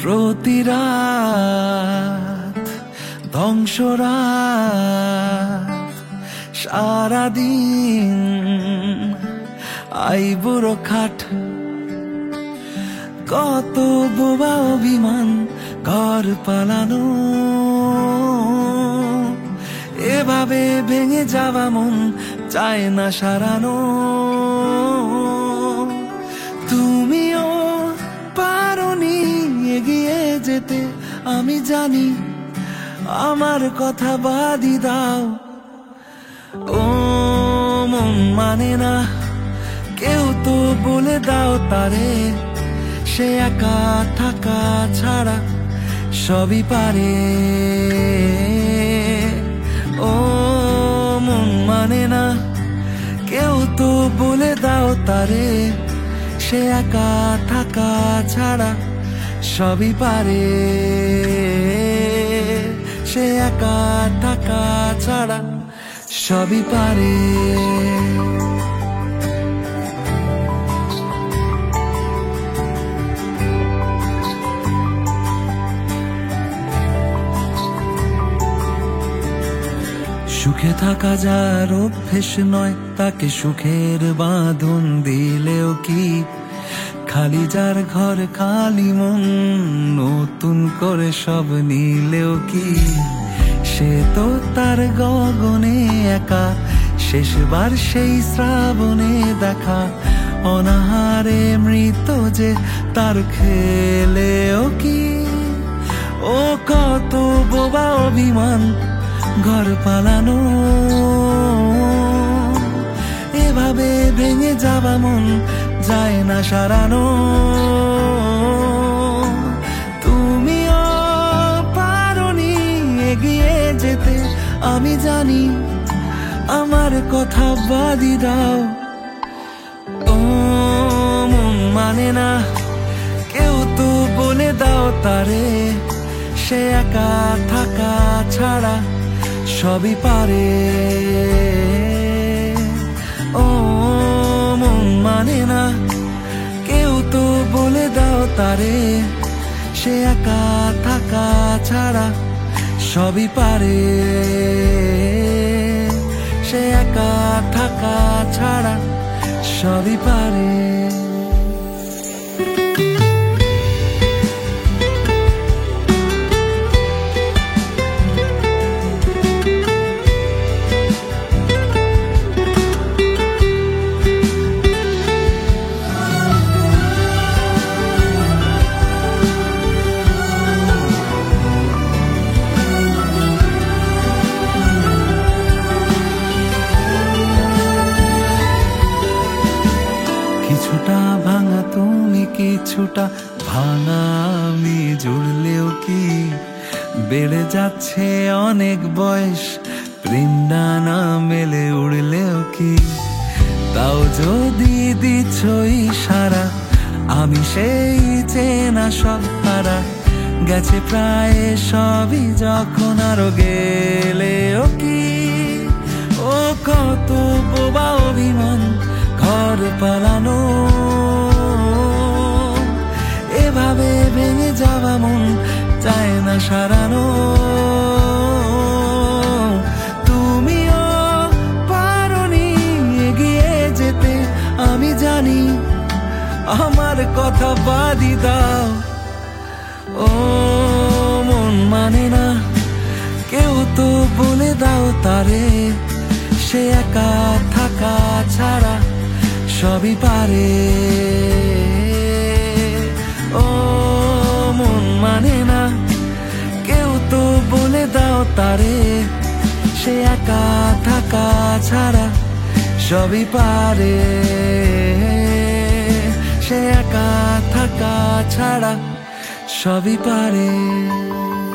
প্রতি রাত ধ্বংসরাত, সারাদিন আইবুড়ো খাট। কত বোবা অভিমান, ঘর পালানো, এভাবে ভেঙে যাওয়া মন চায় না সারানো। তুমিও পারোনি এগিয়ে যেতে, আমি জানি, আমার কথা বাদই দাও। ও মন মানে না, কেউ তো বলে দাও তারে, সে একা থাকা ছাড়া সবই পারে। ও মন মানে না, কেউ তো বলে দাও তারে, সে একা থাকা ছাড়া সবই পারে। সে একা থাকা ছাড়া সবই পারে। সুখে থাকা যার অভ্যেস নয়, তাকে সুখের বাঁধন দিলেও কি? খালি যার ঘর খালি মন, নতুন করে সব নিলেও কি? সে তো তার গগনে একা, শেষবার সেই শ্রাবণে দেখা। অনাহারে মৃত যে তার খেলেও কি? ও কত বোবা অভিমান, ঘর পালানো, এভাবে ভেঙে যাওয়া মন যায় না সারানো। তুমিও পারোনি এগিয়ে যেতে, আমি জানি, আমার কথা বাদই দাও। ও মন মানে না, কেউ তো বলে দাও তারে, সে একা থাকা ছাড়া সবই পারে। ও মন মানে না, কেউ তো বলে দাও তারে, সে একা থাকা ছাড়া সবই পারে। সে একা থাকা ছাড়া সবই পারে। কিছুটা ভাঙা তুমি, কিছুটা ভাঙা আমি, জুড়লেও কি? বেড়ে যাচ্ছে অনেক বয়স, বৃন্দানা মেলে উড়লেও কি? তাও যদি দিচ্ছ ইশারা, আমি সেই চেনা সব হারা। গেছে প্রায় সবই যখন আরো গেলেও কি? ও কত বোবা অভিমান, ঘর পালানো, এভাবে ভেঙে যাওয়া মন চায় না সারানো। তুমিও পারোনি এগিয়ে যেতে, আমি জানি, আমার কথা বাদই দাও। ও মন মানে না, কেউ তো বলে দাও তারে, সে একা থাকা ছাড়া সবই পারে। ও মন মানে না, কেউ তো বলে দাও তারে, সে একা থাকা ছাড়া সবই পারে। সে একা থাকা ছাড়া সবই পারে।